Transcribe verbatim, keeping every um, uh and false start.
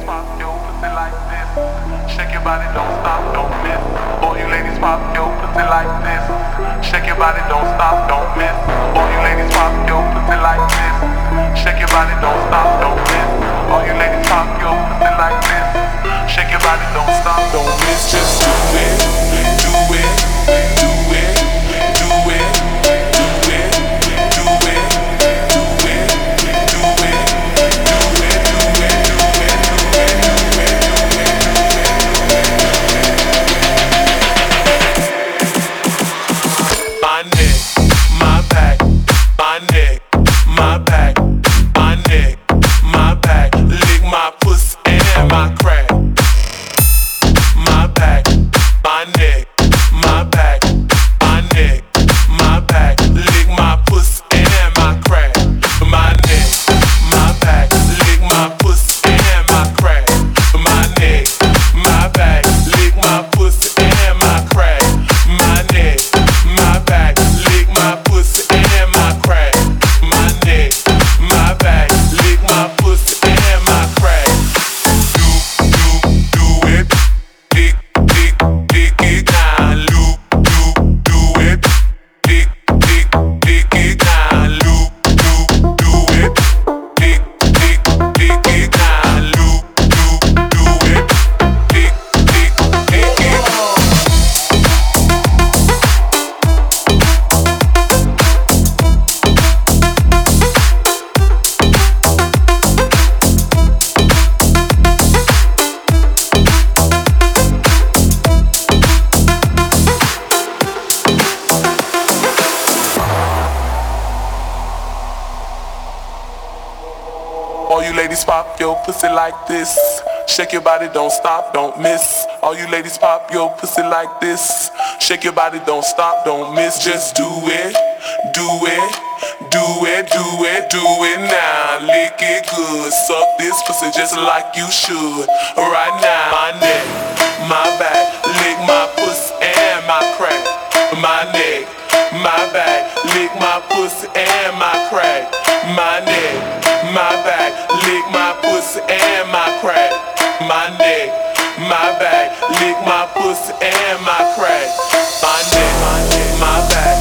pop your pussy like this. Shake your body, don't stop, don't miss. All you ladies pop your pussy like this. Shake your body, don't stop, don't miss. All you ladies pop your pussy like this. Shake your body, don't stop, don't miss. All you ladies pop your pussy like this. Shake your body, don't stop, don't miss. Just do it, do it, do it, do it, do it, do it, do it, do it, do it, do it, do it, do it, do it. My neck, my back, my neck, my back, my neck, my back, lick my pussy and my crack. My back, my neck, my back, my neck, my back, lick my pussy and my crack. My neck, my back, lick my pussy and my crack. My neck, my back, lick my pussy and my crack. My neck, my back, lick my pussy and my crack. My neck, my back, lick my pussy and my crack. Do, do, do it. Dick, dick, dick it down, loop, loop, do it. Dick, dick, dick it down, loop, loop, do it. Dick, dick, dick it down, loop, loop, do it. Dick, dick, dick it. All you ladies pop your pussy like this. Shake your body, don't stop, don't miss. All you ladies pop your pussy like this. Shake your body, don't stop, don't miss. Just do it, do it, do it, do it, do it now. Lick it good, suck this pussy just like you should. Right now, my neck, my back, lick my pussy and my crack. My neck, my back, lick my pussy and my crack. My neck, my back, lick my pussy and my crack. My neck, my back, lick my pussy and my crack. My neck, my neck, my back.